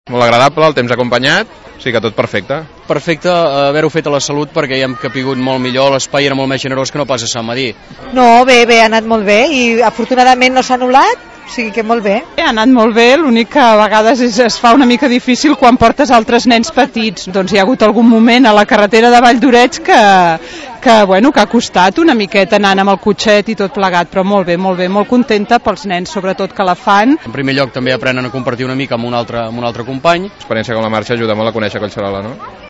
Molt agradable, el temps acompanyat, o sigui que tot perfecte. Perfecte haver-ho fet a la Salut perquè ja hem capigut molt millor, l'espai era molt més generós que no pas a Sant Madí. No, bé, ha anat molt bé i afortunadament no s'ha anul·lat, o sigui que molt bé. Ha anat molt bé, l'únic que a vegades es fa una mica difícil quan portes altres nens petits. Doncs hi ha hagut algun moment a la carretera de Valldoreix que ha costat una miqueta anant amb el cotxet i tot plegat, però molt bé, molt contenta pels nens, sobretot que la fan. En primer lloc també aprenen a compartir una mica amb un altre company. L'experiència com la marxa ajuda molt a conèixer Collserola, no?